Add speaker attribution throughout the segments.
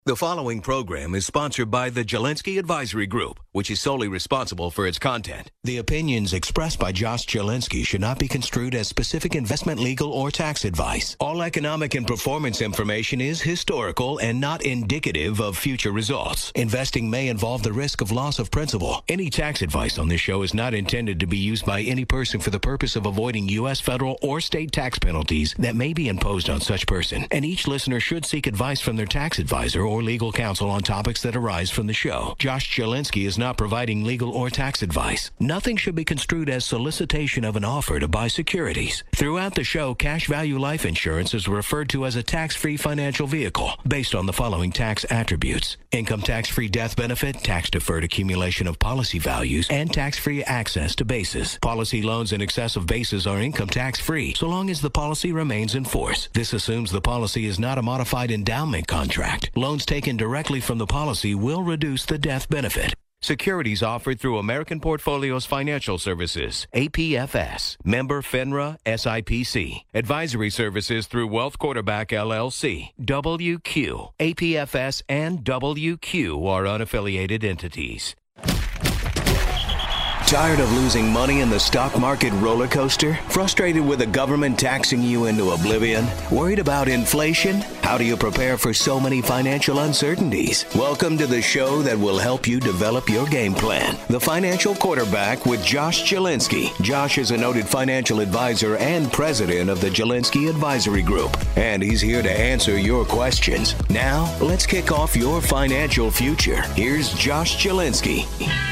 Speaker 1: The following program is sponsored by the Jelensky Advisory Group, which is solely responsible for its content. The opinions expressed by Josh Jelensky should not be construed as specific investment, legal, or tax advice. All economic and performance information is historical and not indicative of future results. Investing may involve the risk of loss of principal. Any tax advice on this show is not intended to be used by any person for the purpose of avoiding U.S., federal, or state tax penalties that may be imposed on such person. And each listener should seek advice from their tax advisor or legal counsel on topics that arise from the show. Josh Jelensky is not providing legal or tax advice. Nothing should be construed as solicitation of an offer to buy securities. Throughout the show, cash value life insurance is referred to as a tax-free financial vehicle based on the following tax attributes: income tax-free death benefit, tax-deferred accumulation of policy values, and tax-free access to bases. Policy loans in excess of bases are income tax-free so long as the policy remains in force. This assumes the policy is not a modified endowment contract. Loans taken directly from the policy will reduce the death benefit. Securities offered through American Portfolios Financial Services, APFS, member FINRA SIPC. Advisory services through Wealth Quarterback LLC, WQ. APFS and WQ are unaffiliated entities. Tired of losing money in the stock market roller coaster? Frustrated with the government taxing you into oblivion? Worried about inflation? How do you prepare for so many financial uncertainties? Welcome to the show that will help you develop your game plan. The Financial Quarterback with Josh Jelensky. Josh is a noted financial advisor and president of the Jelensky Advisory Group, and he's here to answer your questions. Now, let's kick off your financial future. Here's Josh Jelensky.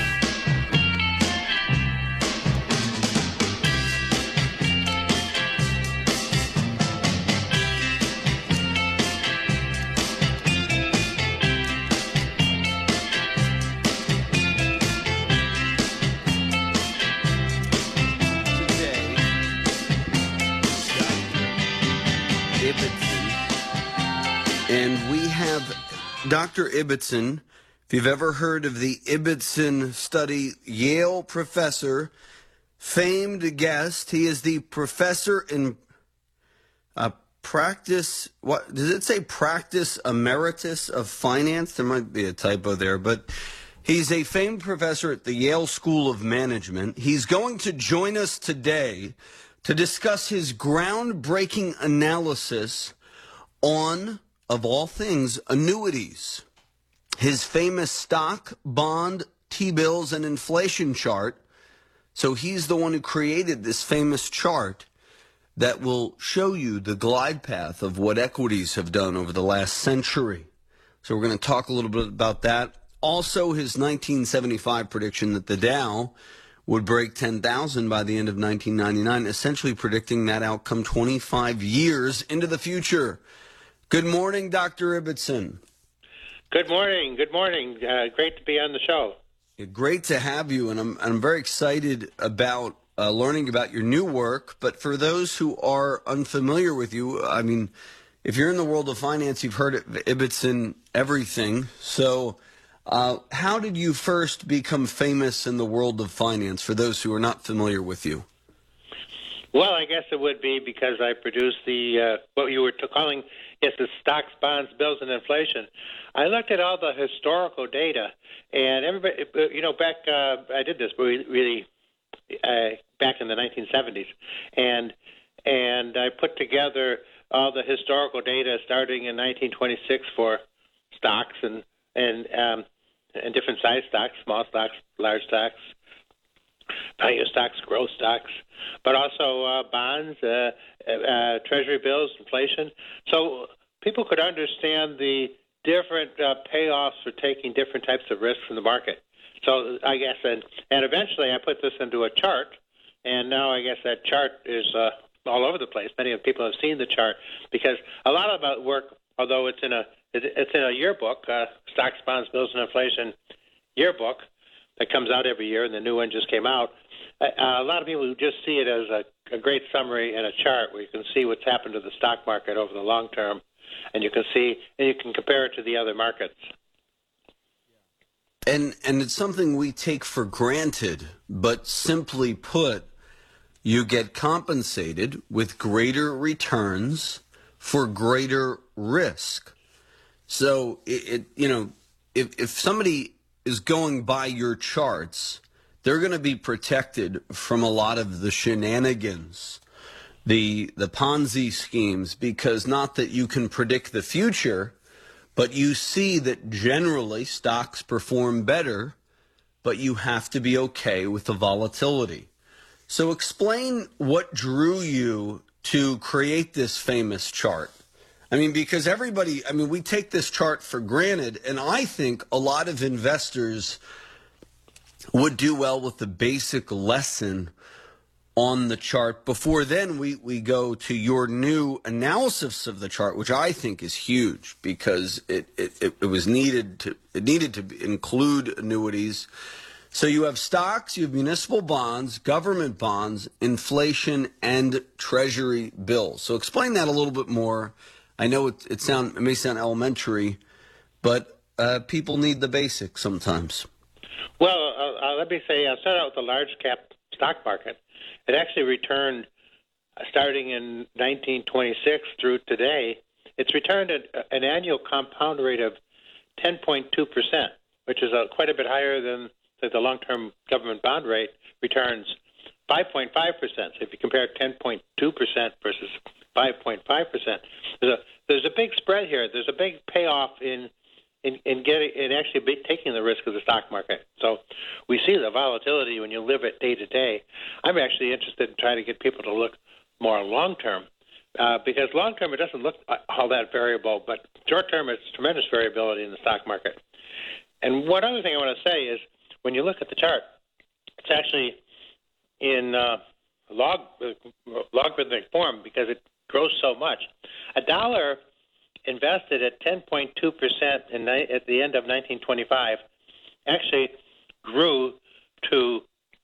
Speaker 2: And we have Dr. Ibbotson. If you've ever heard of the Ibbotson study, Yale professor, famed guest. He is the professor in practice. What does it say? Practice emeritus of finance. There might be a typo there, but he's a famed professor at the Yale School of Management. He's going to join us today to discuss his groundbreaking analysis on, of all things, annuities. His famous stock, bond, T-bills, and inflation chart. So he's the one who created this famous chart that will show you the glide path of what equities have done over the last century. So we're going to talk a little bit about that. Also, his 1975 prediction that the Dow would break 10,000 by the end of 1999, essentially predicting that outcome 25 years into the future. Good morning, Dr. Ibbotson.
Speaker 3: Good morning. Good morning. Great to be on the show.
Speaker 2: Great to have you, and I'm very excited about learning about your new work. But for those who are unfamiliar with you, I mean, if you're in the world of finance, you've heard of Ibbotson everything. So how did you first become famous in the world of finance, for those who are not familiar with you?
Speaker 3: Well, I guess it would be because I produced the what you were calling, yes, the stocks, bonds, bills, and inflation. I looked at all the historical data, and everybody, back I did this really back in the 1970s, and I put together all the historical data starting in 1926 for stocks and different size stocks, small stocks, large stocks, value stocks, growth stocks, but also bonds, treasury bills, inflation. So people could understand the different payoffs for taking different types of risks in the market. So I guess, and eventually I put this into a chart, and now I guess that chart is all over the place. Many of people have seen the chart because a lot of that work, although it's in a yearbook, stocks, bonds, bills, and inflation yearbook that comes out every year, and the new one just came out. A lot of people just see it as a great summary and a chart where you can see what's happened to the stock market over the long term, and you can compare it to the other markets.
Speaker 2: And it's something we take for granted, but simply put, you get compensated with greater returns for greater risk. So if somebody is going by your charts, they're going to be protected from a lot of the shenanigans, the Ponzi schemes, because not that you can predict the future, but you see that generally stocks perform better, but you have to be okay with the volatility. So explain what drew you to create this famous chart. I mean, because we take this chart for granted, and I think a lot of investors would do well with the basic lesson on the chart. Before then, we go to your new analysis of the chart, which I think is huge because it needed to include annuities. So you have stocks, you have municipal bonds, government bonds, inflation, and treasury bills. So explain that a little bit more. I know it may sound elementary, but people need the basics sometimes.
Speaker 3: Well, let me say, I'll start out with the large cap stock market. It actually returned, starting in 1926 through today, it's returned at an annual compound rate of 10.2%, which is quite a bit higher than the long-term government bond rate returns 5.5%. So if you compare 10.2% versus 5.5%, there's a big spread here. There's a big payoff in actually taking the risk of the stock market. So we see the volatility when you live it day to day. I'm actually interested in trying to get people to look more long term, because long term it doesn't look all that variable, but short term it's tremendous variability in the stock market. And one other thing I want to say is when you look at the chart, it's actually in logarithmic form because it grows so much. A dollar invested at 10.2% at the end of 1925 actually grew to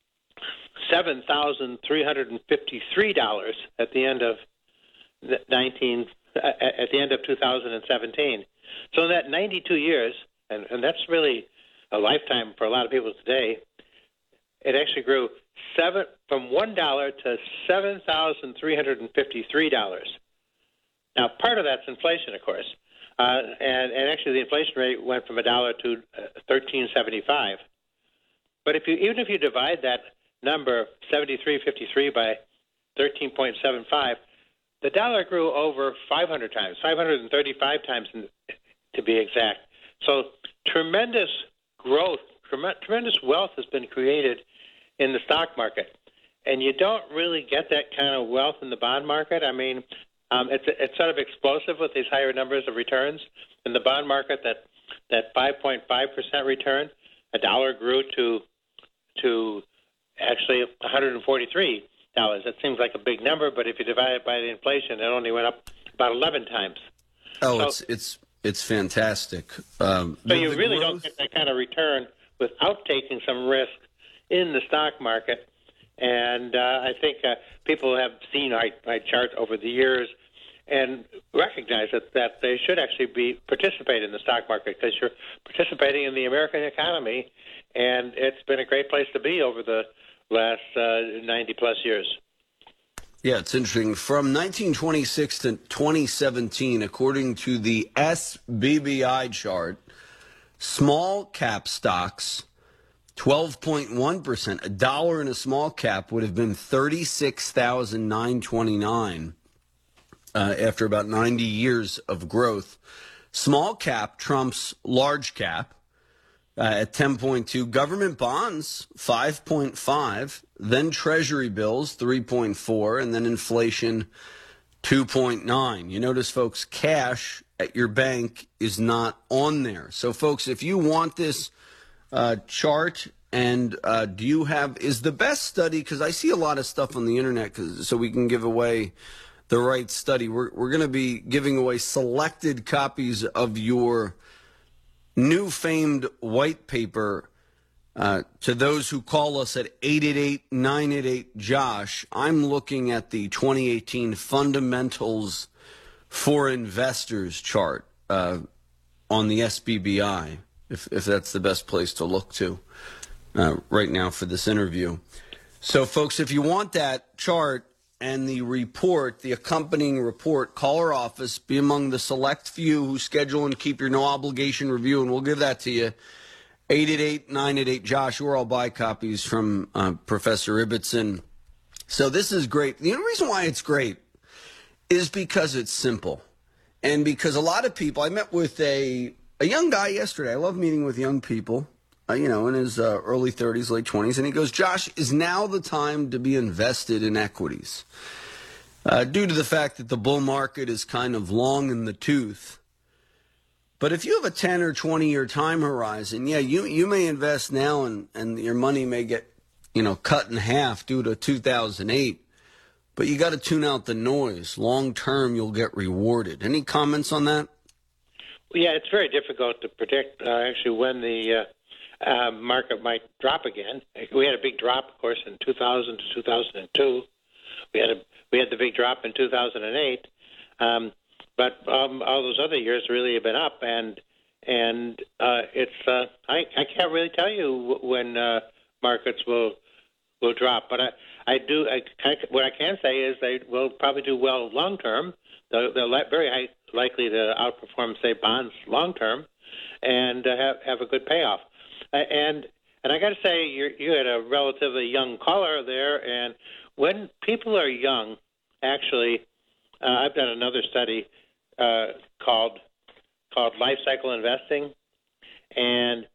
Speaker 3: $7,353 at the end of 2017. So in that 92 years, and that's really a lifetime for a lot of people today, it actually grew from $1 to $7,353. Now, part of that's inflation, of course, and actually the inflation rate went from $1 to $13.75. But even if you divide that number 73.53 by 13.75, the dollar grew over 500 times, 535 times to be exact. So tremendous growth, tremendous wealth has been created in the stock market, and you don't really get that kind of wealth in the bond market. I mean, it's sort of explosive with these higher numbers of returns. In the bond market, that 5.5% return, a dollar grew to actually $143. That seems like a big number, but if you divide it by the inflation, it only went up about 11 times.
Speaker 2: Oh, so, it's fantastic.
Speaker 3: So you really don't get that kind of return without taking some risk in the stock market. And I think people have seen my charts over the years and recognize that they should actually participate in the stock market because you're participating in the American economy, and it's been a great place to be over the last 90-plus years.
Speaker 2: Yeah, it's interesting. From 1926 to 2017, according to the SBBI chart, small cap stocks, 12.1%. A dollar in a small cap would have been $36,929 after about 90 years of growth. Small cap trumps large cap at 10.2. Government bonds, 5.5. Then treasury bills, 3.4. And then inflation, 2.9. You notice, folks, cash at your bank is not on there. So, folks, if you want this chart, and is the best study, because I see a lot of stuff on the internet, so we can give away the right study. We're going to be giving away selected copies of your new famed white paper to those who call us at 888-988-JOSH. I'm looking at the 2018 Fundamentals for Investors chart on the SBBI, if that's the best place to look to right now for this interview. So, folks, if you want that chart, and the report, the accompanying report, call our office, be among the select few who schedule and keep your no-obligation review, and we'll give that to you. 888-988-JOSH, or I'll buy copies from Professor Ibbotson. So this is great. The only reason why it's great is because it's simple. And because a lot of people, I met with a young guy yesterday. I love meeting with young people, in his early 30s, late 20s. And he goes, Josh, is now the time to be invested in equities? Due to the fact that the bull market is kind of long in the tooth. But if you have a 10 or 20-year time horizon, you may invest now and your money may get, cut in half due to 2008. But you got to tune out the noise. Long term, you'll get rewarded. Any comments on that?
Speaker 3: Yeah, it's very difficult to predict actually when the market might drop again. We had a big drop, of course, in 2000 to 2002. We had the big drop in 2008, but all those other years really have been up, and it's I can't really tell you when markets will drop, but what I can say is they will probably do well long term. They're very likely to outperform, say, bonds long term, and have a good payoff. And I got to say, you had a relatively young caller there, and when people are young, actually, I've done another study called Life Cycle Investing, and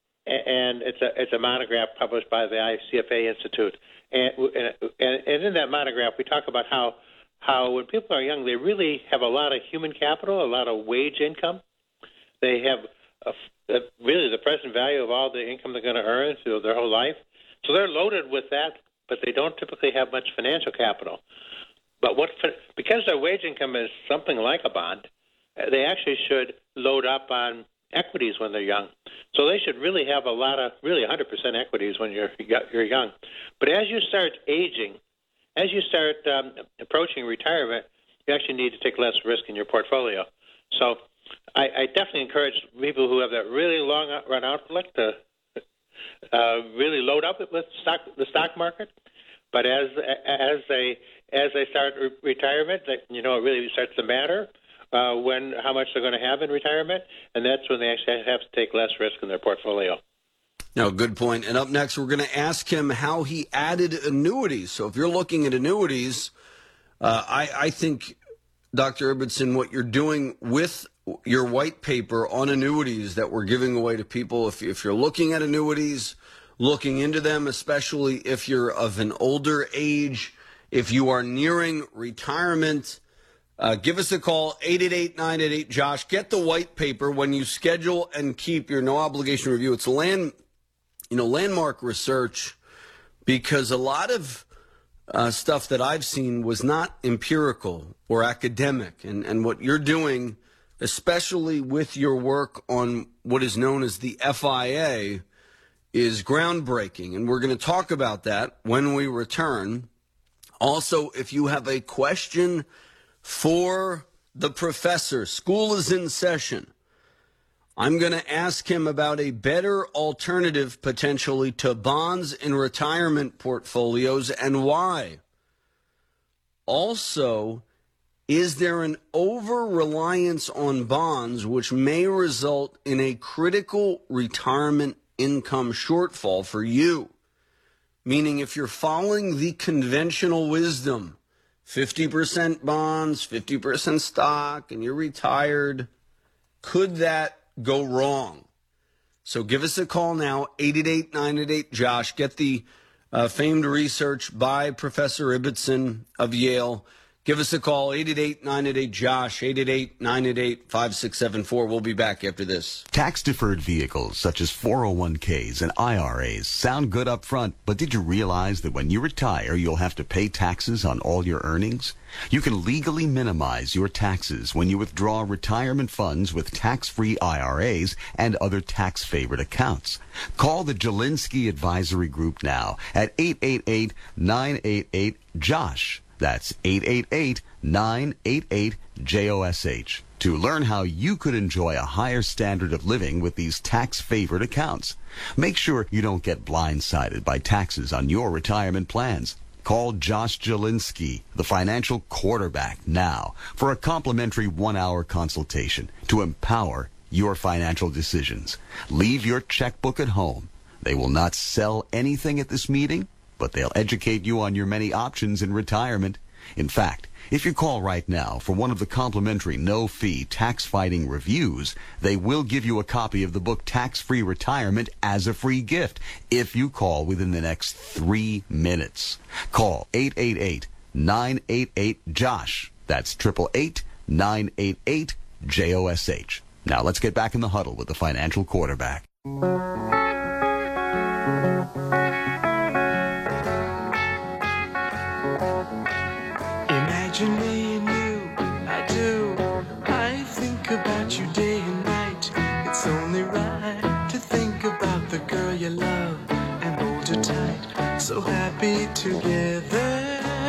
Speaker 3: it's a monograph published by the ICFA Institute. And in that monograph, we talk about how when people are young, they really have a lot of human capital, a lot of wage income. They have really the present value of all the income they're going to earn through their whole life. So they're loaded with that, but they don't typically have much financial capital. But because their wage income is something like a bond, they actually should load up on equities when they're young. So they should really have really 100% equities when you're young. But as you start aging, as you start approaching retirement, you actually need to take less risk in your portfolio. So I definitely encourage people who have that really long run outlook to really load up with the stock market. But as they start retirement, it really starts to matter how much they're going to have in retirement, and that's when they actually have to take less risk in their portfolio.
Speaker 2: No, good point. And up next, we're going to ask him how he added annuities. So if you're looking at annuities, I think, Dr. Ibbotson, what you're doing with your white paper on annuities that we're giving away to people, if you're looking at annuities, looking into them, especially if you're of an older age, if you are nearing retirement, give us a call, 888-988-JOSH. Get the white paper when you schedule and keep your no-obligation review. It's landmark research, because a lot of stuff that I've seen was not empirical or academic. And what you're doing, especially with your work on what is known as the FIA, is groundbreaking. And we're going to talk about that when we return. Also, if you have a question for the professor, school is in session. I'm going to ask him about a better alternative potentially to bonds in retirement portfolios and why. Also, is there an over-reliance on bonds which may result in a critical retirement income shortfall for you? Meaning if you're following the conventional wisdom, 50% bonds, 50% stock, and you're retired, could that go wrong? So give us a call now, 888-988-JOSH. Get the famed research by Professor Ibbotson of Yale. Give us a call, 888-988-JOSH, 888-988-5674. We'll be back after this.
Speaker 4: Tax-deferred vehicles such as 401ks and IRAs sound good up front, but did you realize that when you retire, you'll have to pay taxes on all your earnings? You can legally minimize your taxes when you withdraw retirement funds with tax-free IRAs and other tax-favored accounts. Call the Jelinski Advisory Group now at 888-988-JOSH. That's 888-988-JOSH to learn how you could enjoy a higher standard of living with these tax-favored accounts. Make sure you don't get blindsided by taxes on your retirement plans. Call Josh Jelinski, the financial quarterback, now for a complimentary 1-hour consultation to empower your financial decisions. Leave your checkbook at home. They will not sell anything at this meeting, but they'll educate you on your many options in retirement. In fact, if you call right now for one of the complimentary no-fee tax-fighting reviews, they will give you a copy of the book Tax-Free Retirement as a free gift if you call within the next 3 minutes. Call 888-988-JOSH. That's 888-988-JOSH. Now let's get back in the huddle with the financial quarterback.
Speaker 5: Imagine me and you, I do. I think about you day and night. It's only right to think about the girl you love and hold her tight. So happy together.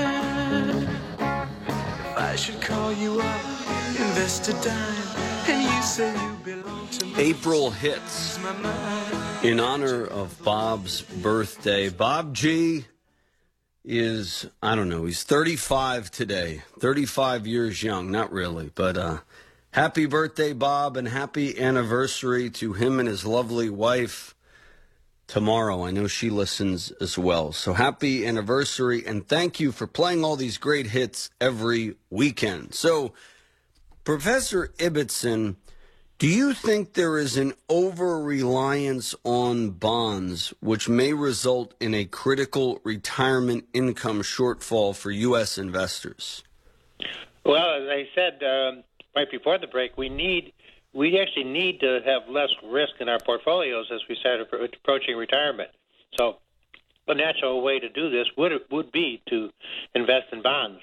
Speaker 5: If I should call you up, invest a dime, and you say you belong to me.
Speaker 2: April hits in honor of Bob's birthday. Bob G is, I don't know, he's 35 today, 35 years young, not really, but happy birthday, Bob, and happy anniversary to him and his lovely wife tomorrow. I know she listens as well. So happy anniversary, and thank you for playing all these great hits every weekend. So, Professor Ibbotson, do you think there is an over-reliance on bonds which may result in a critical retirement income shortfall for U.S. investors?
Speaker 3: Well, as I said right before the break, we actually need to have less risk in our portfolios as we start approaching retirement. So a natural way to do this would be to invest in bonds.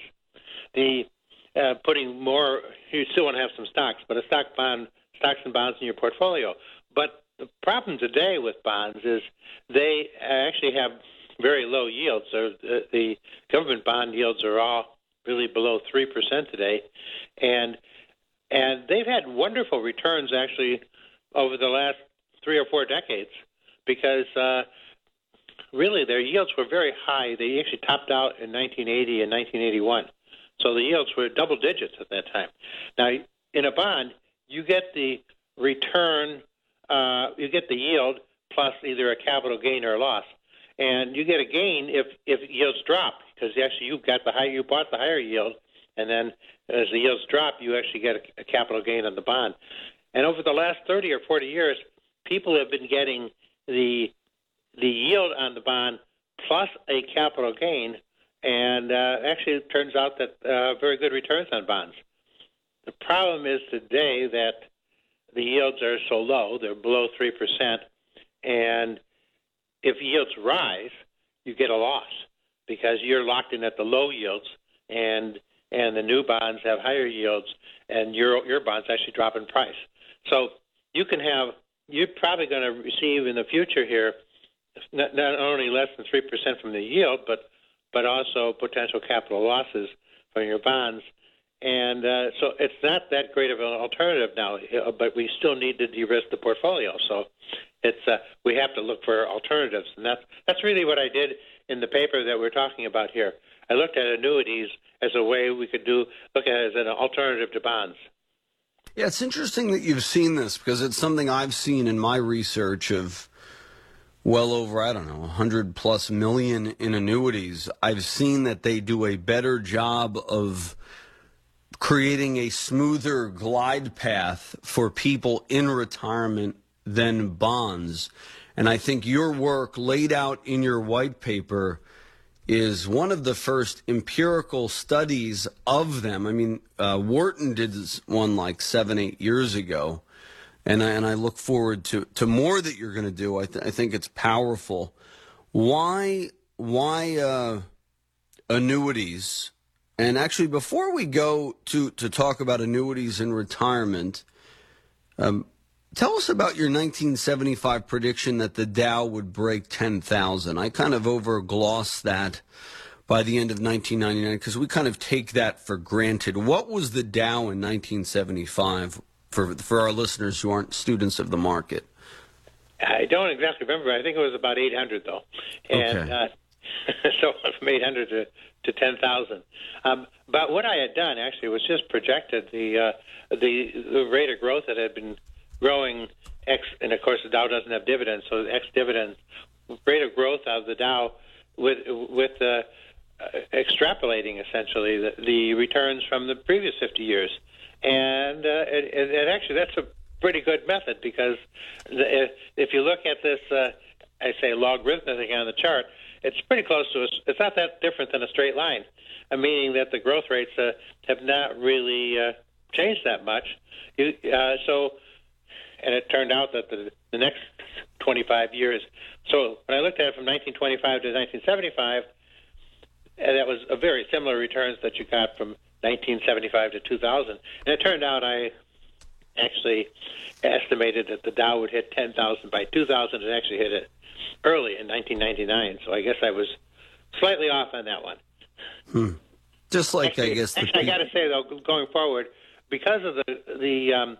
Speaker 3: Putting more, you still want to have some stocks, but stocks and bonds in your portfolio. But the problem today with bonds is they actually have very low yields. The government bond yields are all really below 3% today, and they've had wonderful returns actually over the last 3 or 4 decades because really their yields were very high. They actually topped out in 1980 and 1981. So the yields were double digits at that time. Now, in a bond, you get the return, you get the yield plus either a capital gain or a loss, and you get a gain if yields drop because actually you bought the higher yield, and then as the yields drop, you actually get a capital gain on the bond. And over the last 30 or 40 years, people have been getting the yield on the bond plus a capital gain, and actually it turns out that very good returns on bonds. The problem is today that the yields are so low, they're below 3%, and if yields rise, you get a loss because you're locked in at the low yields, and the new bonds have higher yields, and your bonds actually drop in price. So you're probably going to receive in the future here not only less than 3% from the yield, but also potential capital losses from your bonds. And so it's not that great of an alternative now, but we still need to de-risk the portfolio. So we have to look for alternatives, and that's really what I did in the paper that we're talking about here. I looked at annuities as a way we could look at it as an alternative to bonds.
Speaker 2: Yeah, it's interesting that you've seen this because it's something I've seen in my research of well over, 100+ million in annuities. I've seen that they do a better job of creating a smoother glide path for people in retirement than bonds. And I think your work laid out in your white paper is one of the first empirical studies of them. I mean, Wharton did one like 7-8 years ago. And I look forward to more that you're going to do. I think it's powerful. Why annuities? And actually, before we go to talk about annuities in retirement, tell us about your 1975 prediction that the Dow would break 10,000. I kind of overglossed that by the end of 1999 because we kind of take that for granted. What was the Dow in 1975? For our listeners who aren't students of the market?
Speaker 3: I don't exactly remember. I think it was about 800, though. And
Speaker 2: okay.
Speaker 3: So from 800 to 10,000. But what I had done actually was just projected the rate of growth that had been growing and of course the Dow doesn't have dividends, so ex dividends rate of growth of the Dow with extrapolating essentially the returns from the previous 50 years, and actually that's a pretty good method because if you look at this, I say logarithmic on the chart, it's pretty close to it's not that different than a straight line, meaning that the growth rates have not really changed that much. And it turned out that the next 25 years, so when I looked at it from 1925 to 1975, that was a very similar returns that you got from 1975 to 2000. And it turned out I actually estimated that the Dow would hit 10,000 by 2000. It actually hit it early in 1999. So I guess I was slightly off on that one.
Speaker 2: Just like
Speaker 3: actually,
Speaker 2: I guess.
Speaker 3: I got to say though, going forward, because of the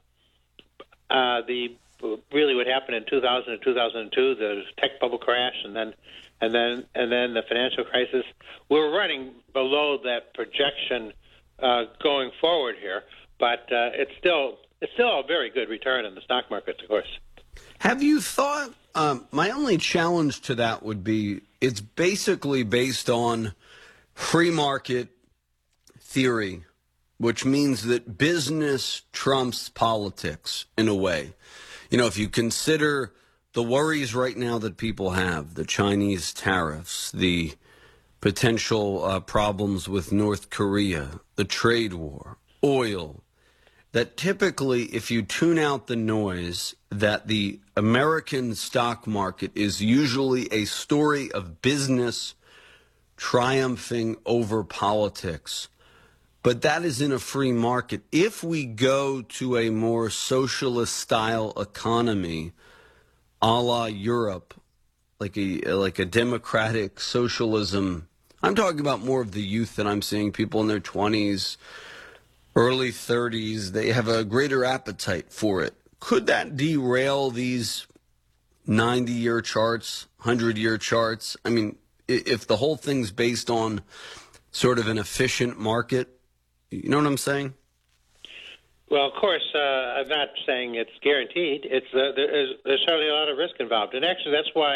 Speaker 3: really what happened in 2000 and 2002, the tech bubble crash, and then the financial crisis, we're running below that projection going forward here. But it's still a very good return in the stock markets, of course.
Speaker 2: Have you thought? My only challenge to that would be it's basically based on free market theory, which means that business trumps politics in a way. You know, if you consider the worries right now that people have, the Chinese tariffs, the potential problems with North Korea, the trade war, oil, that typically if you tune out the noise, that the American stock market is usually a story of business triumphing over politics. But that is in a free market. If we go to a more socialist-style economy, a la Europe, like a democratic socialism, I'm talking about more of the youth that I'm seeing, people in their 20s, early 30s, they have a greater appetite for it. Could that derail these 90-year charts, 100-year charts? I mean, if the whole thing's based on sort of an efficient market, you know what I'm saying?
Speaker 3: Well, of course, I'm not saying it's guaranteed. There's certainly a lot of risk involved, and actually,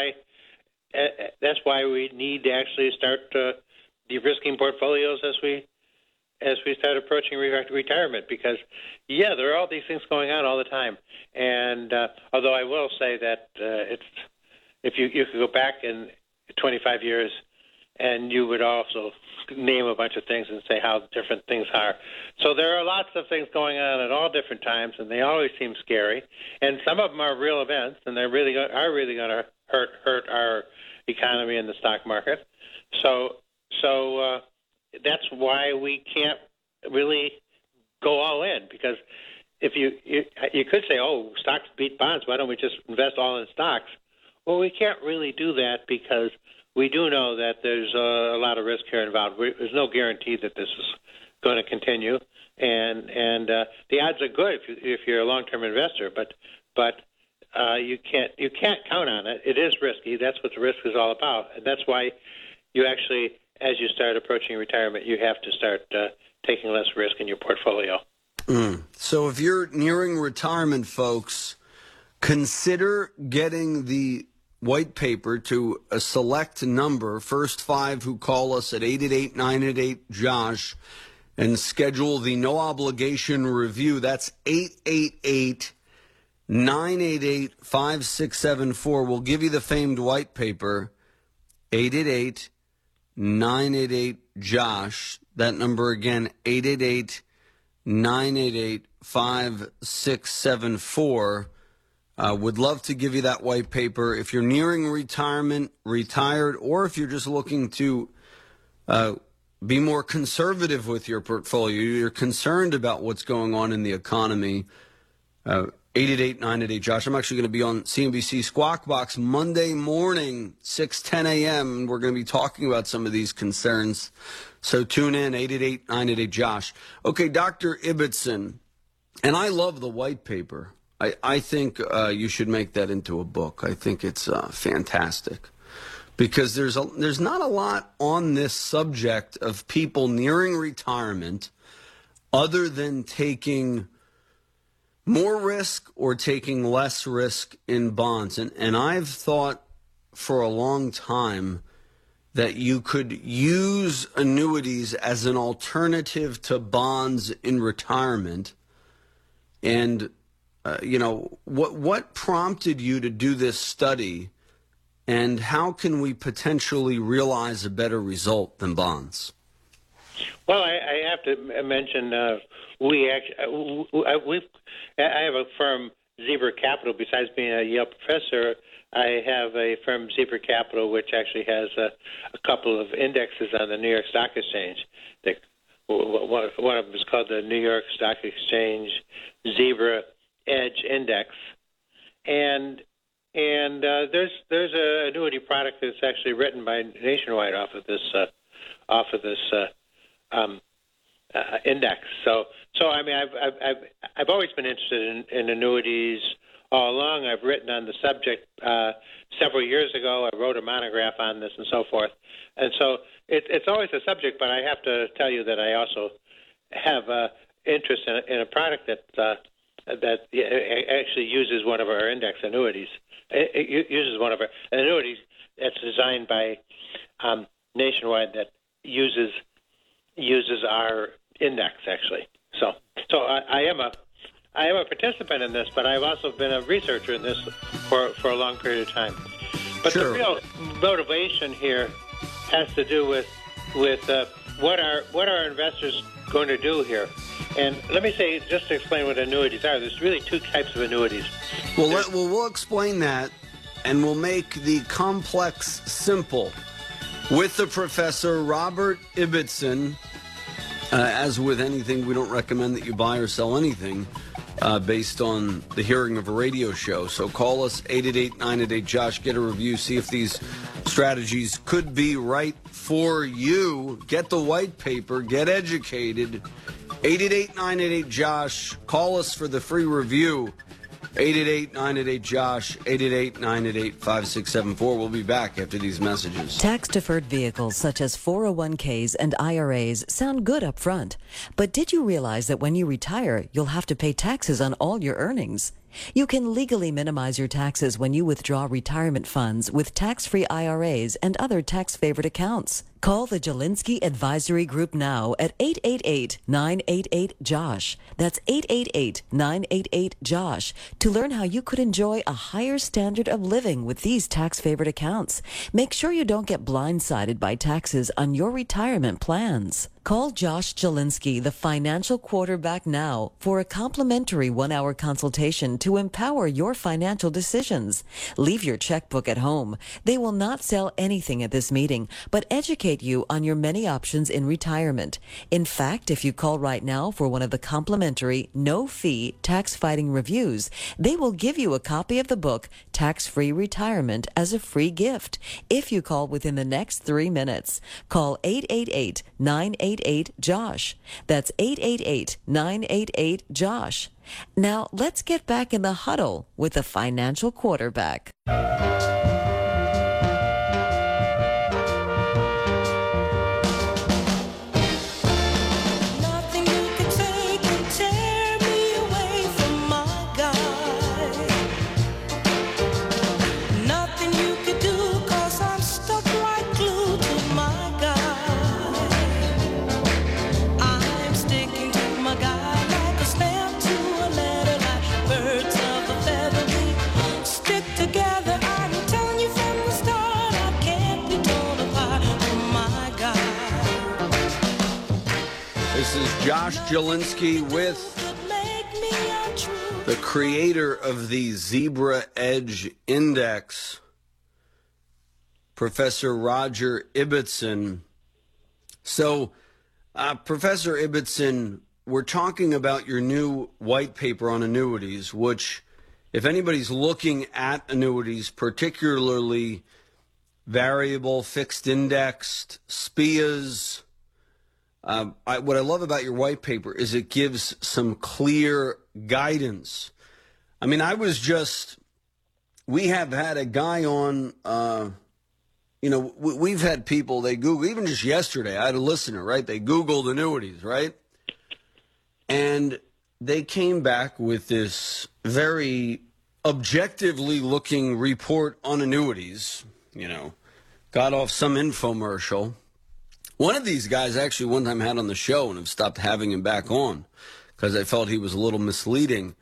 Speaker 3: that's why we need to actually start de-risking portfolios as we start approaching retirement. Because, there are all these things going on all the time, and although I will say that if you could go back in 25 years, and you would also name a bunch of things and say how different things are. So there are lots of things going on at all different times, and they always seem scary. And some of them are real events, and they're really going to hurt our economy and the stock market. So that's why we can't really go all in, because if you could say, oh, stocks beat bonds, why don't we just invest all in stocks? Well, we can't really do that because we do know that there's a lot of risk here involved. There's no guarantee that this is going to continue, and the odds are good if you're a long-term investor, but you can't count on it. It is risky. That's what the risk is all about, and that's why you actually, as you start approaching retirement, you have to start taking less risk in your portfolio.
Speaker 2: So if you're nearing retirement, folks, consider getting the white paper to a select number, first 5 who call us at 888-988-JOSH, and schedule the no obligation review. That's 888-988-5674. We'll give you the famed white paper, 888-988-JOSH. That number again, 888-988-5674. Would love to give you that white paper. If you're nearing retirement, retired, or if you're just looking to be more conservative with your portfolio, you're concerned about what's going on in the economy, 888-988-JOSH. I'm actually going to be on CNBC Squawk Box Monday morning, 6:10 a.m., and we're going to be talking about some of these concerns. So tune in, 888-988-JOSH. Okay, Dr. Ibbotson, and I love the white paper. I think you should make that into a book. I think it's fantastic. because there's not a lot on this subject of people nearing retirement other than taking more risk or taking less risk in bonds. And I've thought for a long time that you could use annuities as an alternative to bonds in retirement. And, what prompted you to do this study, and how can we potentially realize a better result than bonds?
Speaker 3: Well, I have to mention I have a firm, Zebra Capital. Besides being a Yale professor, I have a firm, Zebra Capital, which actually has a couple of indexes on the New York Stock Exchange. One of them is called the New York Stock Exchange Zebra Edge Index, and there's an annuity product that's actually written by Nationwide off of this index. So I mean, I've always been interested in annuities all along. I've written on the subject several years ago. I wrote a monograph on this and so forth. And so it's always a subject, but I have to tell you that I also have interest in a product that actually uses one of our index annuities. It uses one of our annuities that's designed by Nationwide that uses our index, actually. So I am a participant in this, but I've also been a researcher in this for a long period of time. But
Speaker 2: Sure.
Speaker 3: The real motivation here has to do with what are investors going to do here. And let me say, just to explain what annuities are, there's really two types of annuities.
Speaker 2: Well, we'll explain that, and we'll make the complex simple with the Professor Robert Ibbotson. As with anything, we don't recommend that you buy or sell anything based on the hearing of a radio show. So call us 888-988-JOSH, get a review, see if these strategies could be right for you. Get the white paper, get educated. 888-988-JOSH. Call us for the free review. 888-988-JOSH, 888-988-5674. We'll be back after these messages.
Speaker 6: Tax-deferred vehicles such as 401ks and IRAs sound good up front. But did you realize that when you retire, you'll have to pay taxes on all your earnings? You can legally minimize your taxes when you withdraw retirement funds with tax-free IRAs and other tax-favored accounts. Call the Jelinski Advisory Group now at 888-988-JOSH. That's 888-988-JOSH to learn how you could enjoy a higher standard of living with these tax-favored accounts. Make sure you don't get blindsided by taxes on your retirement plans. Call Josh Jelinski, the financial quarterback, now for a complimentary 1-hour consultation to empower your financial decisions. Leave your checkbook at home. They will not sell anything at this meeting, but educate you on your many options in retirement. In fact, if you call right now for one of the complimentary, no-fee tax-fighting reviews, they will give you a copy of the book Tax-Free Retirement as a free gift if you call within the next 3 minutes. Call 888-988-JOSH. That's 888-988-JOSH. Now, let's get back in the huddle with the financial quarterback.
Speaker 2: This is Josh Jelinski with the creator of the Zebra Edge Index, Professor Roger Ibbotson. So, Professor Ibbotson, we're talking about your new white paper on annuities, which, if anybody's looking at annuities, particularly variable, fixed indexed, SPIAs, what I love about your white paper is it gives some clear guidance. I mean, we have had a guy on we've had people, they Google, even just yesterday, I had a listener, right? They Googled annuities, right? And they came back with this very objectively looking report on annuities, got off some infomercial. One of these guys actually one time had on the show and have stopped having him back on because I felt he was a little misleading,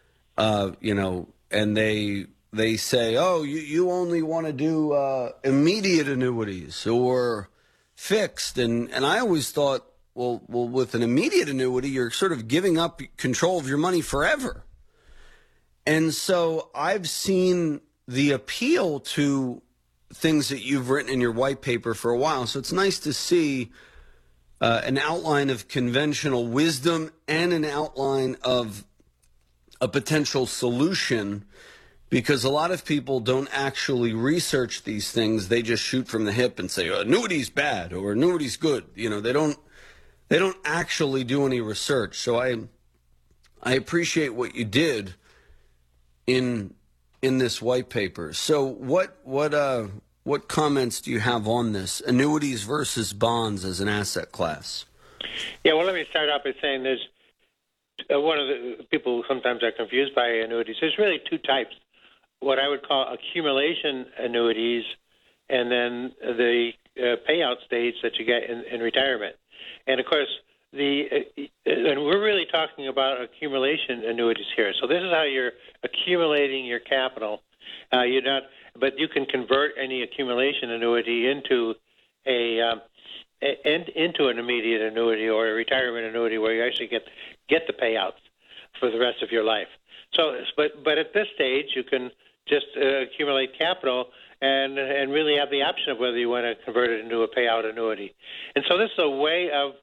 Speaker 2: and they say, oh, you only want to do immediate annuities or fixed. And I always thought, well, with an immediate annuity, you're sort of giving up control of your money forever. And so I've seen the appeal to things that you've written in your white paper for a while. So it's nice to see an outline of conventional wisdom and an outline of a potential solution, because a lot of people don't actually research these things. They just shoot from the hip and say, oh, annuity's bad or annuity's good. They don't actually do any research. So I appreciate what you did in this white paper. So what comments do you have on this, annuities versus bonds as an asset class?
Speaker 3: Yeah, well, let me start off by saying there's one of the people sometimes are confused by annuities. There's really two types, what I would call accumulation annuities and then the payout stage that you get in retirement. And, of course, and we're really talking about accumulation annuities here. So this is how you're accumulating your capital. But you can convert any accumulation annuity into into an immediate annuity or a retirement annuity where you actually get the payouts for the rest of your life. So, but at this stage, you can just accumulate capital and really have the option of whether you want to convert it into a payout annuity. And so this is a way of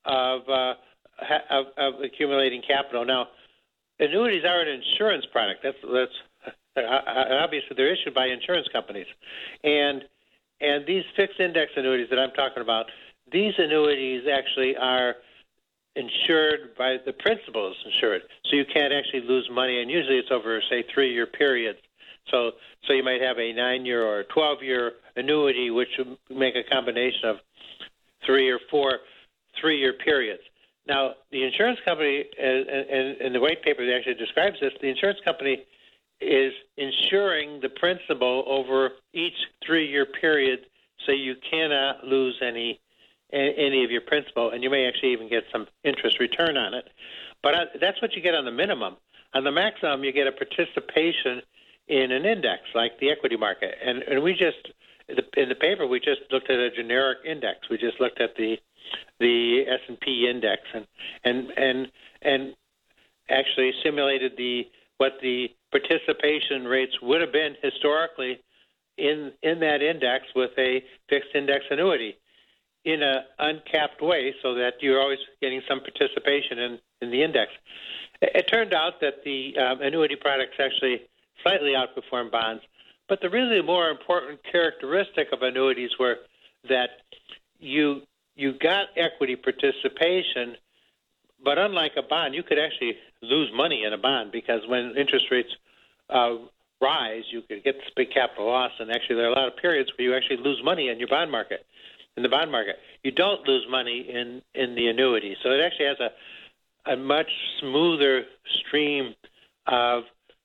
Speaker 3: accumulating capital. Now, annuities are an insurance product. That's obviously they're issued by insurance companies, and these fixed index annuities that I'm talking about, these annuities actually are insured by the principal is insured, so you can't actually lose money, and usually it's over, say, 3-year periods. So you might have a 9-year or 12-year annuity, which would make a combination of 3 or 4 3-year periods. Now, the insurance company, and the white paper actually describes this, the insurance company is insuring the principal over each 3-year period, so you cannot lose any of your principal, and you may actually even get some interest return on it. But that's what you get on the minimum. On the maximum, you get a participation in an index like the equity market. And we just, in the paper, we just looked at a generic index. We just looked at the S&P index and actually simulated what the participation rates would have been historically in that index with a fixed index annuity in an uncapped way, so that you're always getting some participation in the index. It turned out that the annuity products actually slightly outperform bonds, but the really more important characteristic of annuities were that you got equity participation, but unlike a bond, you could actually lose money in a bond, because when interest rates rise, you could get this big capital loss, and actually there are a lot of periods where you actually lose money in your bond market. In the bond market, you don't lose money in the annuity, so it actually has a much smoother stream of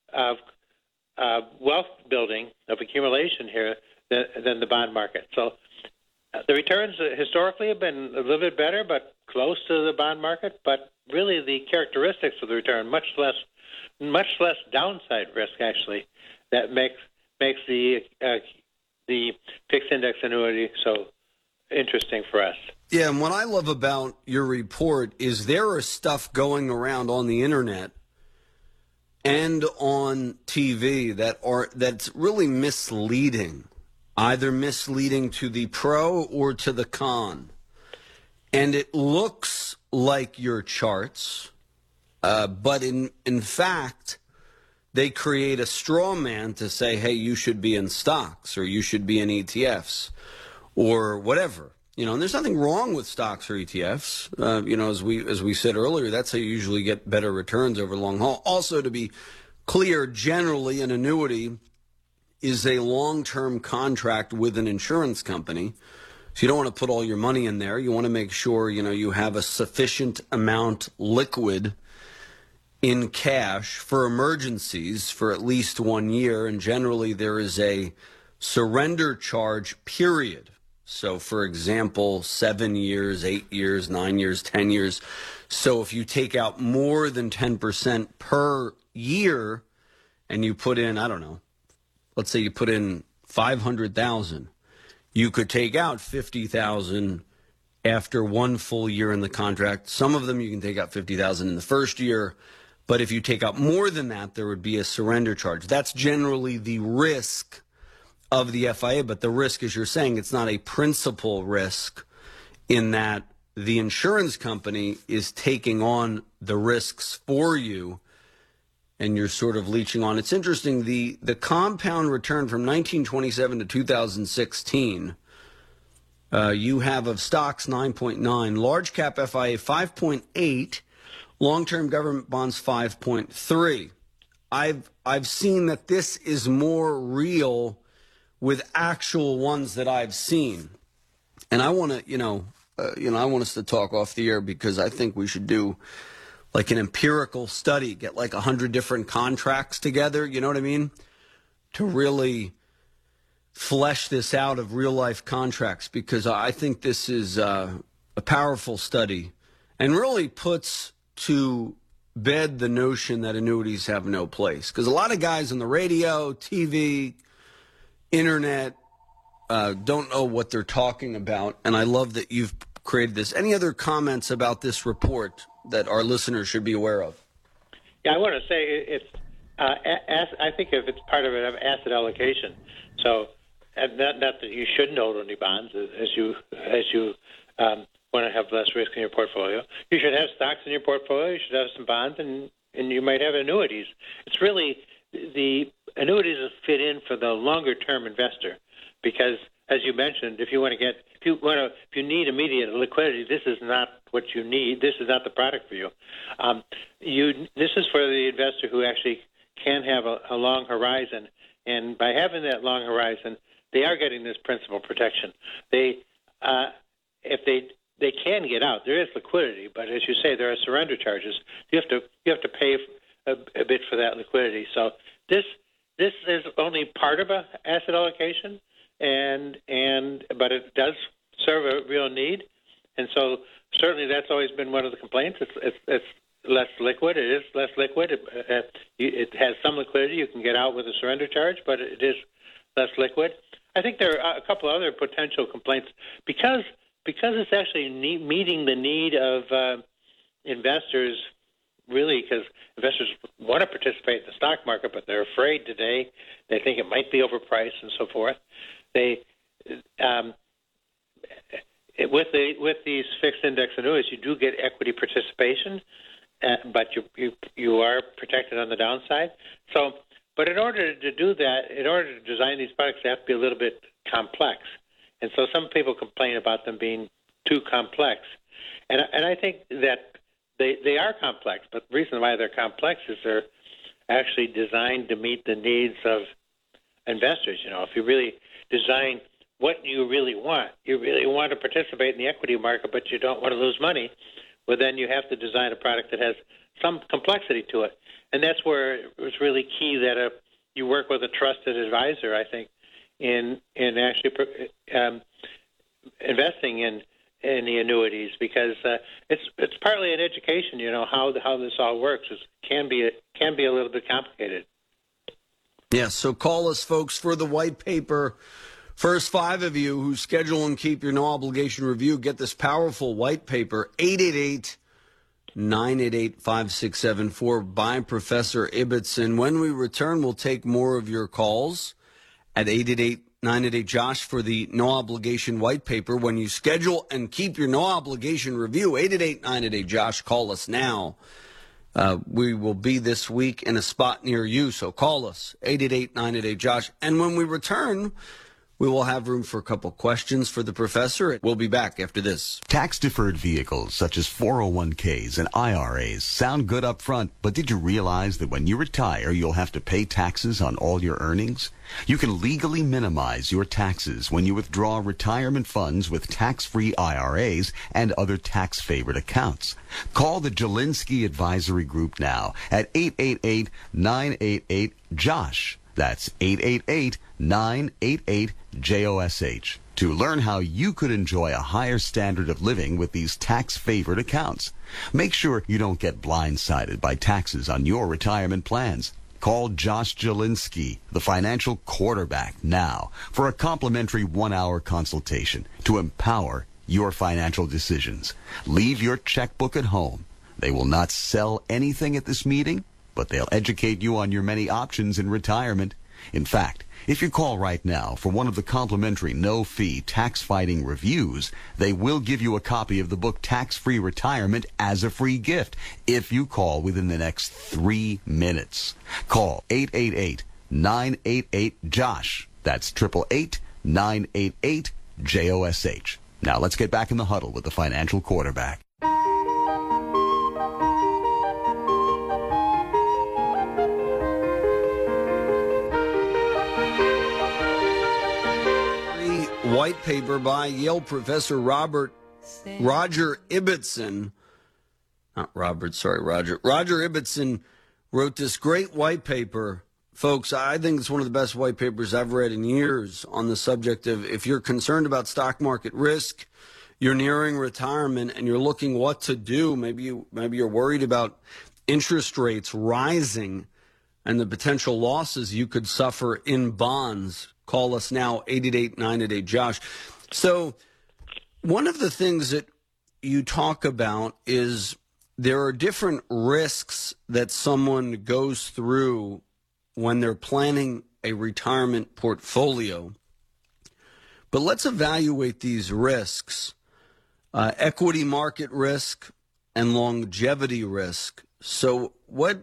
Speaker 3: wealth building, of accumulation here than the bond market. So the returns historically have been a little bit better, but close to the bond market. But really, the characteristics of the return much less downside risk actually that makes the fixed index annuity so interesting for us.
Speaker 2: Yeah, and what I love about your report is there is stuff going around on the internet and on TV that's really misleading, either misleading to the pro or to the con. And it looks like your charts, but in fact, they create a straw man to say, hey, you should be in stocks or you should be in ETFs or whatever. And there's nothing wrong with stocks or ETFs. As we said earlier, that's how you usually get better returns over the long haul. Also, to be clear, generally an annuity is a long-term contract with an insurance company. So you don't want to put all your money in there. You want to make sure, you have a sufficient amount liquid in cash for emergencies for at least 1 year. And generally there is a surrender charge period. So, for example, 7 years, 8 years, 9 years, 10 years. So if you take out more than 10% per year and you put in, I don't know, let's say you put in 500,000, you could take out 50,000 after 1 full year in the contract. Some of them you can take out 50,000 in the first year. But if you take out more than that, there would be a surrender charge. That's generally the risk of the FIA, but the risk, as you're saying, it's not a principal risk in that the insurance company is taking on the risks for you and you're sort of leeching on. It's interesting, the compound return from 1927 to 2016, you have of stocks 9.9, large cap FIA 5.8, long-term government bonds 5.3. I've seen that this is more real with actual ones that I've seen. And I want to, I want us to talk off the air because I think we should do like an empirical study, get like 100 different contracts together, you know what I mean? To really flesh this out of real life contracts, because I think this is a powerful study and really puts to bed the notion that annuities have no place. Because a lot of guys on the radio, TV, internet don't know what they're talking about, and I love that you've created this. Any other comments about this report that our listeners should be aware of?
Speaker 3: Yeah, I want to say it's. I think if it's part of asset allocation, so not that you shouldn't own any bonds as you want to have less risk in your portfolio. You should have stocks in your portfolio. You should have some bonds, and you might have annuities. It's really the annuities fit in for the longer-term investor, because, as you mentioned, if you need immediate liquidity, this is not what you need. This is not the product for you. This is for the investor who actually can have a long horizon, and by having that long horizon, they are getting this principal protection. If they can get out, there is liquidity, but as you say, there are surrender charges. You have to pay a bit for that liquidity. So this is only part of an asset allocation, but it does serve a real need, and so certainly that's always been one of the complaints. It's less liquid. It is less liquid. It has some liquidity. You can get out with a surrender charge, but it is less liquid. I think there are a couple other potential complaints because it's actually meeting the need of investors. Really, because investors want to participate in the stock market, but they're afraid today. They think it might be overpriced and so forth. With these fixed index annuities, you do get equity participation, but you are protected on the downside. So, but in order to do that, in order to design these products, they have to be a little bit complex. And so some people complain about them being too complex, and I think that they are complex, but the reason why they're complex is they're actually designed to meet the needs of investors. If you really design what you really want to participate in the equity market, but you don't want to lose money, well, then you have to design a product that has some complexity to it. And that's where it's really key that you work with a trusted advisor, I think, in actually investing in the annuities, because it's partly an education. How this all works. It can be a little bit complicated.
Speaker 2: Yeah. So call us, folks, for the white paper. First 5 of you who schedule and keep your no obligation review get this powerful white paper. 888-988-5674 by Professor Ibbotson. When we return, we'll take more of your calls at 888-988-JOSH for the no obligation white paper. When you schedule and keep your no obligation review, 888-988-JOSH, call us now. We will be this week in a spot near you, so call us, 888-988-JOSH. And when we return, We will have room for a couple questions for the professor. We'll be back after this.
Speaker 4: Tax-deferred vehicles such as 401ks and IRAs sound good up front, but did you realize that when you retire, you'll have to pay taxes on all your earnings? You can legally minimize your taxes when you withdraw retirement funds with tax-free IRAs and other tax-favored accounts. Call the Jelinski Advisory Group now at 888-988-JOSH. That's 888-988-JOSH to learn how you could enjoy a higher standard of living with these tax-favored accounts. Make sure you don't get blindsided by taxes on your retirement plans. Call Josh Jelinski, the financial quarterback, now for a complimentary 1-hour consultation to empower your financial decisions. Leave your checkbook at home. They will not sell anything at this meeting, but they'll educate you on your many options in retirement. In fact, if you call right now for one of the complimentary no-fee tax-fighting reviews, they will give you a copy of the book Tax-Free Retirement as a free gift if you call within the next 3 minutes. Call 888-988-JOSH. That's 888-988-JOSH. Now let's get back in the huddle with the financial quarterback.
Speaker 2: White paper by Yale professor Roger Ibbotson. Roger Ibbotson wrote this great white paper. Folks, I think it's one of the best white papers I've read in years on the subject of if you're concerned about stock market risk, you're nearing retirement, and you're looking what to do. Maybe you're worried about interest rates rising and the potential losses you could suffer in bonds. Call us now, 888-988-JOSH. So one of the things that you talk about is there are different risks that someone goes through when they're planning a retirement portfolio. But let's evaluate these risks. Equity market risk and longevity risk. So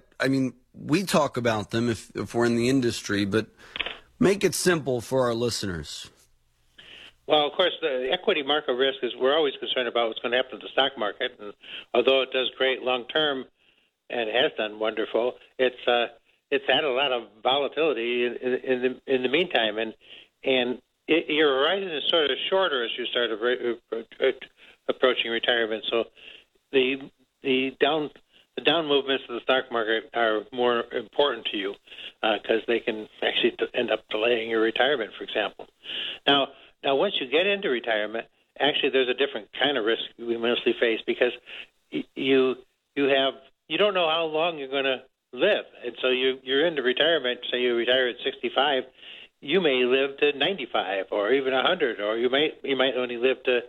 Speaker 2: we talk about them if we're in the industry, but make it simple for our listeners.
Speaker 3: Well, of course, the equity market risk is we're always concerned about what's going to happen to the stock market. And although it does great long term and has done wonderful, it's had a lot of volatility in the meantime. And your horizon is sort of shorter as you start approaching retirement. So the down movements of the stock market are more important to you because they can actually end up delaying your retirement, for example. Now, once you get into retirement, actually there's a different kind of risk we mostly face because you don't know how long you're going to live, and so you're into retirement. Say you retire at 65, you may live to 95 or even 100, or you might only live to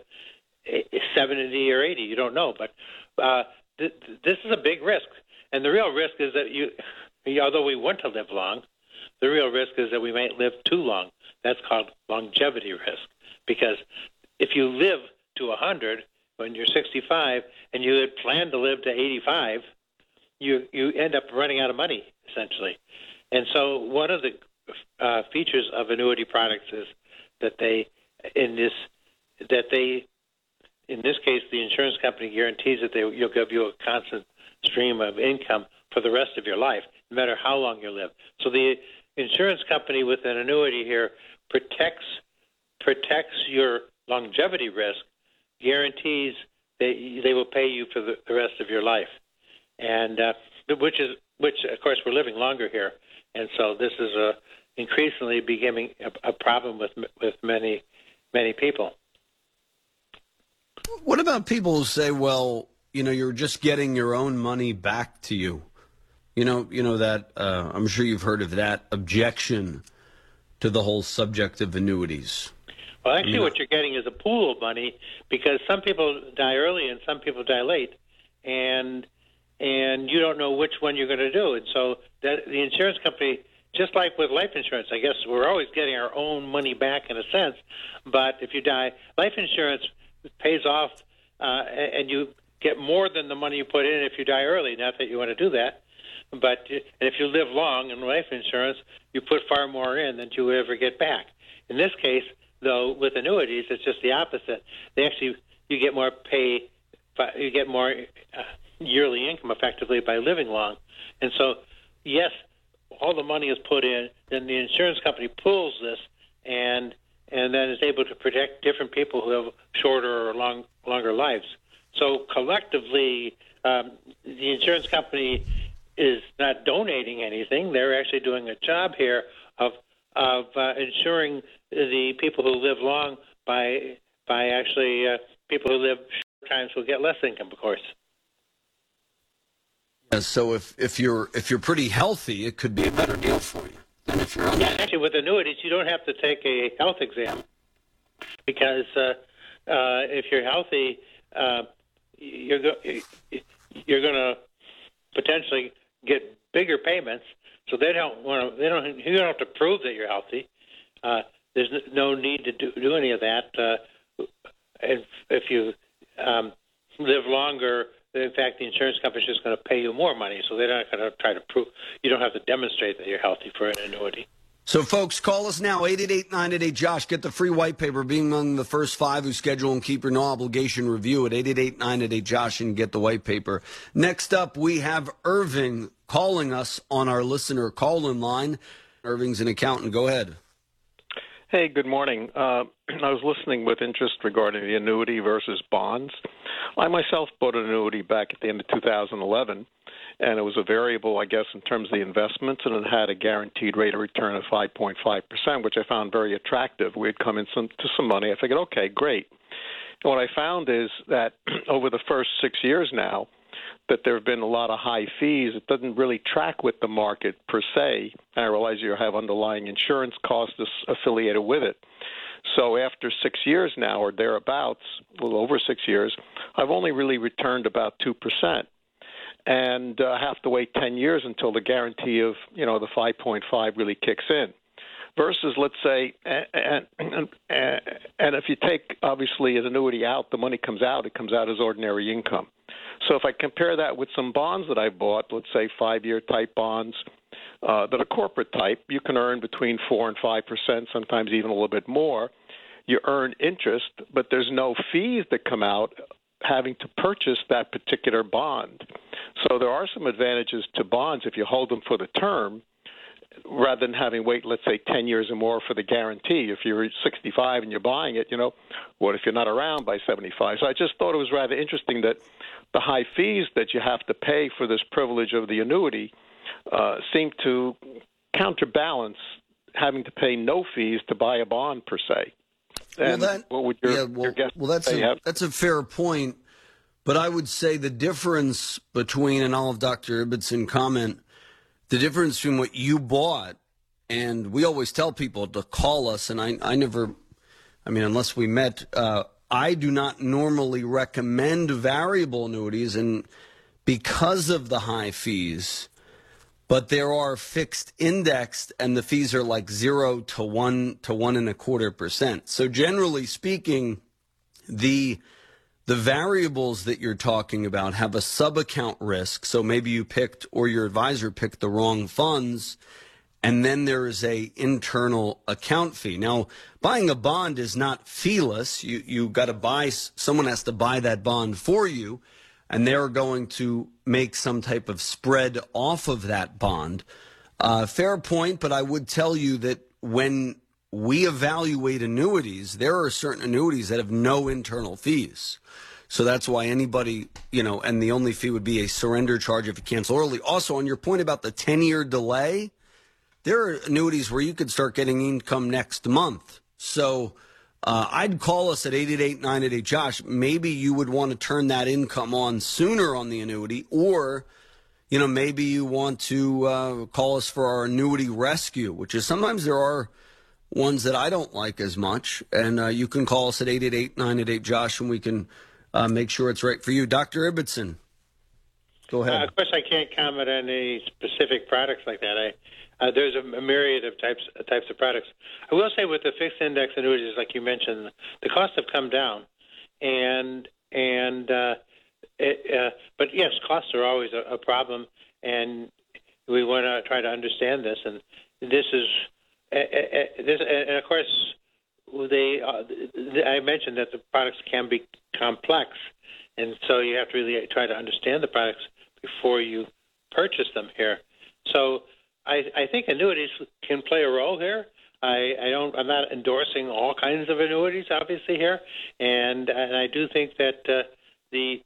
Speaker 3: 70 or 80. You don't know, but this is a big risk, and the real risk is that although we want to live long, the real risk is that we might live too long. That's called longevity risk, because if you live to 100 when you're 65 and you had planned to live to 85, you end up running out of money, essentially. And so one of the features of annuity products is that in this case, the insurance company guarantees that you'll give you a constant stream of income for the rest of your life, no matter how long you live. So the insurance company with an annuity here protects your longevity risk, guarantees that they will pay you for the rest of your life, and which of course we're living longer here, and so this is increasingly becoming a problem with many people.
Speaker 2: What about people who say, well, you're just getting your own money back to you? You know that I'm sure you've heard of that objection to the whole subject of annuities.
Speaker 3: Well, actually, what you're getting is a pool of money because some people die early and some people die late, and you don't know which one you're going to do. And so that the insurance company, just like with life insurance, I guess we're always getting our own money back in a sense. But if you die, life insurance pays off, and you get more than the money you put in if you die early. Not that you want to do that, but and if you live long in life insurance, you put far more in than you ever get back. In this case, though, with annuities, it's just the opposite. You get more yearly income effectively by living long. And so, yes, all the money is put in, then the insurance company pulls this and then is able to protect different people who have shorter or longer lives. So collectively, the insurance company is not donating anything. They're actually doing a job here of ensuring the people who live long by actually people who live short times will get less income, of course.
Speaker 2: Yeah, so if you're pretty healthy, it could be a better deal for you than if you're unhealthy.
Speaker 3: Yeah, actually, with annuities, you don't have to take a health exam because if you're healthy, you're going to potentially get bigger payments. So you don't have to prove that you're healthy. There's no need to do any of that. If you live longer, in fact, the insurance company is just going to pay you more money. So they're not going to try to prove. You don't have to demonstrate that you're healthy for an annuity.
Speaker 2: So, folks, call us now, 888-988-JOSH. Get the free white paper, being among the first 5 who schedule and keep your no-obligation review at 888-988-JOSH and get the white paper. Next up, we have Irving calling us on our listener call-in line. Irving's an accountant. Go ahead.
Speaker 7: Hey, good morning. I was listening with interest regarding the annuity versus bonds. I myself bought an annuity back at the end of 2011, and it was a variable, I guess, in terms of the investments, and it had a guaranteed rate of return of 5.5%, which I found very attractive. We had come in to some money. I figured, okay, great. And what I found is that over the first 6 years now, that there have been a lot of high fees. It doesn't really track with the market per se. And I realize you have underlying insurance costs affiliated with it. So after 6 years now, or thereabouts, a little over 6 years, I've only really returned about 2%. And I have to wait 10 years until the guarantee of, the 5.5 really kicks in. Versus, let's say, and if you take, obviously, an annuity out, the money comes out, it comes out as ordinary income. So if I compare that with some bonds that I bought, let's say 5-year type bonds that are corporate type, you can earn between 4 and 5%, sometimes even a little bit more. You earn interest, but there's no fees that come out having to purchase that particular bond. So there are some advantages to bonds if you hold them for the term, rather than having wait, let's say, 10 years or more for the guarantee. If you're 65 and you're buying it, what if you're not around by 75? So I just thought it was rather interesting that the high fees that you have to pay for this privilege of the annuity seem to counterbalance having to pay no fees to buy a bond per se. And what would your guess say?
Speaker 2: That's a fair point, but I would say the difference between, and I'll have Dr. Ibbotson comment, the difference between what you bought, and we always tell people to call us, and I never, unless we met, I do not normally recommend variable annuities, and because of the high fees, but there are fixed indexed, and the fees are like 0 to 1 to 1.25%. So generally speaking, the variables that you're talking about have a sub-account risk. So maybe you picked, or your advisor picked, the wrong funds, and then there is a internal account fee. Now, buying a bond is not feeless. You got to buy. Someone has to buy that bond for you, and they're going to make some type of spread off of that bond. Fair point, but I would tell you that when we evaluate annuities, there are certain annuities that have no internal fees. So that's why anybody, and the only fee would be a surrender charge if you cancel early. Also, on your point about the 10-year delay, there are annuities where you could start getting income next month. So I'd call us at 888-988-JOSH. Maybe you would want to turn that income on sooner on the annuity, or maybe you want to call us for our annuity rescue, which is sometimes there are ones that I don't like as much. And you can call us at 888-988-JOSH, and we can make sure it's right for you. Dr. Ibbotson, go ahead.
Speaker 3: Of course, I can't comment on any specific products like that. There's a myriad of types of products. I will say with the fixed index annuities, like you mentioned, the costs have come down, but yes, costs are always a problem, and we want to try to understand this. And this is and of course I mentioned that the products can be complex, and so you have to really try to understand the products before you purchase them here. So I think annuities can play a role here. I'm not endorsing all kinds of annuities, obviously here, and I do think that these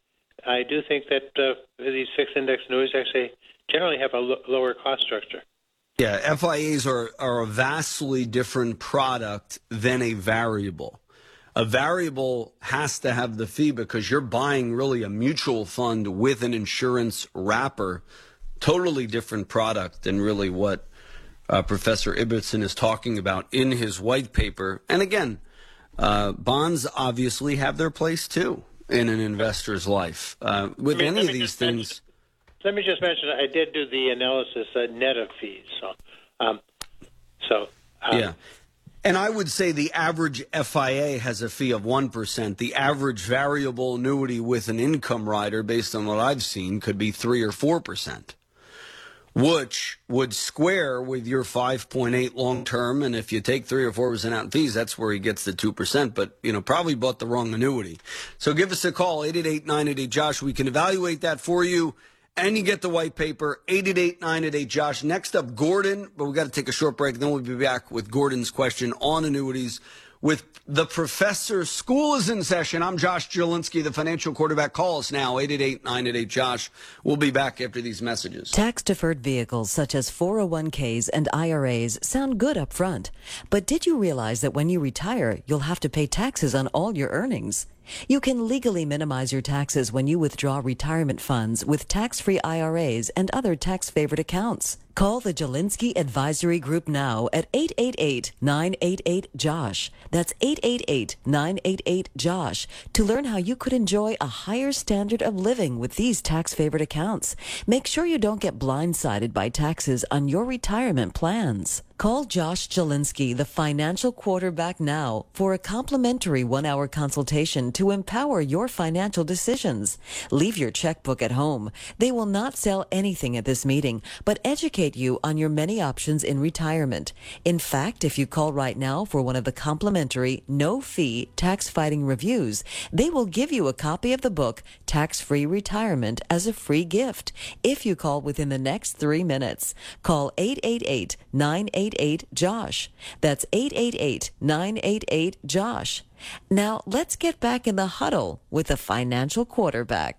Speaker 3: fixed index annuities actually generally have a lower cost structure.
Speaker 2: Yeah, FIAs are a vastly different product than a variable. A variable has to have the fee because you're buying really a mutual fund with an insurance wrapper. Totally different product than really what Professor Ibbotson is talking about in his white paper. And again, bonds obviously have their place too in an investor's life. With any of these things.
Speaker 3: Let me just mention, I did do the analysis net of fees.
Speaker 2: Yeah. And I would say the average FIA has a fee of 1%. The average variable annuity with an income rider, based on what I've seen, could be 3 or 4%, which would square with your 5.8 long-term. And if you take 3 or 4% out in fees, that's where he gets the 2%. But, probably bought the wrong annuity. So give us a call, 888-988-JOSH. We can evaluate that for you. And you get the white paper, 888-988-JOSH. Next up, Gordon, but we've got to take a short break. Then we'll be back with Gordon's question on annuities with the professor. School is in session. I'm Josh Jelinski, the financial quarterback. Call us now, 888-988-JOSH. We'll be back after these messages.
Speaker 6: Tax-deferred vehicles such as 401ks and IRAs sound good up front. But did you realize that when you retire, you'll have to pay taxes on all your earnings? You can legally minimize your taxes when you withdraw retirement funds with tax-free IRAs and other tax-favored accounts. Call the Jelinski Advisory Group now at 888-988-JOSH. That's 888-988-JOSH to learn how you could enjoy a higher standard of living with these tax-favored accounts. Make sure you don't get blindsided by taxes on your retirement plans. Call Josh Jelinski, the financial quarterback, now for a complimentary 1-hour consultation to empower your financial decisions. Leave your checkbook at home. They will not sell anything at this meeting, but educate you on your many options in retirement. In fact, if you call right now for one of the complimentary, no-fee tax-fighting reviews, they will give you a copy of the book Tax-Free Retirement as a free gift if you call within the next 3 minutes. Call 888-988-JOSH. That's 888-988-JOSH. Now, let's get back in the huddle with the financial quarterback.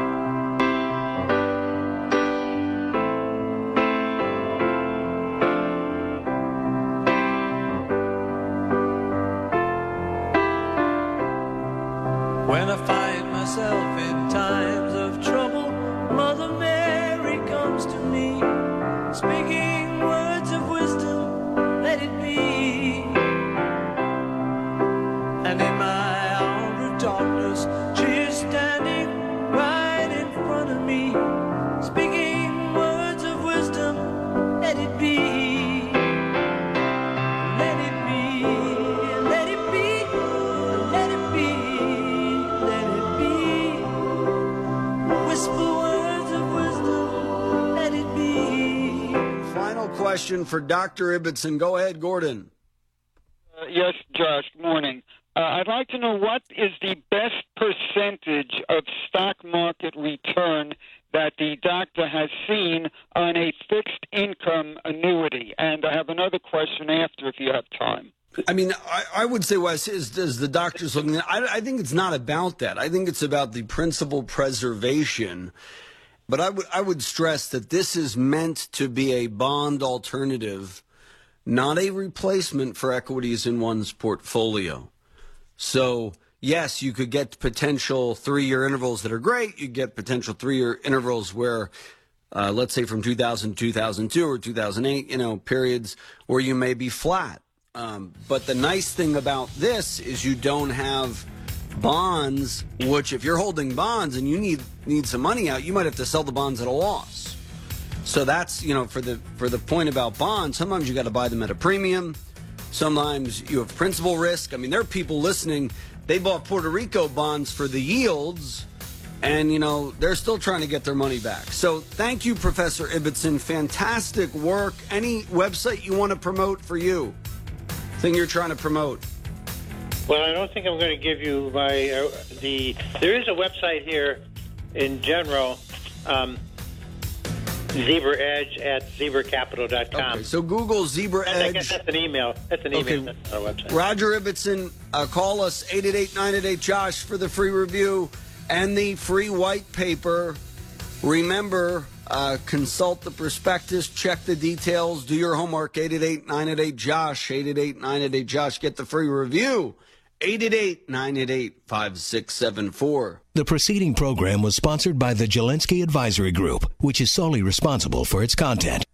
Speaker 5: When I find myself in times of trouble, Mother Mary comes to me, speaking words of wisdom, let it be. And in my hour of darkness, she is standing right in front of me, speaking words of wisdom, let it be. Let it be, let it be, let it be, let it be. Whisper words of wisdom, let it be.
Speaker 2: Final question for Dr. Ibbotson. Go ahead, Gordon.
Speaker 8: Yes, Josh, good morning. I'd like to know what is the best percentage of stock market return that the doctor has seen on a fixed income annuity? And I have another question after if you have time.
Speaker 2: I mean, I would say, Wes, is the doctor's looking at, I think it's not about that. I think it's about the principal preservation. But I would stress that this is meant to be a bond alternative, not a replacement for equities in one's portfolio. So, yes, you could get potential 3-year intervals that are great. You get potential 3-year intervals where, let's say from 2000 to 2002 or 2008, periods where you may be flat. But the nice thing about this is you don't have bonds, which if you're holding bonds and you need some money out, you might have to sell the bonds at a loss. So that's, for the point about bonds, sometimes you got to buy them at a premium. Sometimes you have principal risk. I mean, there are people listening, they bought Puerto Rico bonds for the yields, and, they're still trying to get their money back. So thank you, Professor Ibbotson. Fantastic work. Any website you want to promote for you? Thing you're trying to promote?
Speaker 3: Well, I don't think I'm going to give you my There is a website here in general, Zebra Edge at zebracapital.com.
Speaker 2: Okay, so Google Zebra Edge.
Speaker 3: I guess that's an email. That's an email.
Speaker 2: Okay.
Speaker 3: That's our website.
Speaker 2: Roger Ibbotson, call us 888-988-JOSH for the free review and the free white paper. Remember, consult the prospectus, check the details, do your homework. 888-988-JOSH, 888-988-JOSH. Get the free review. 888-988-5674.
Speaker 1: The preceding program was sponsored by the Jelensky Advisory Group, which is solely responsible for its content.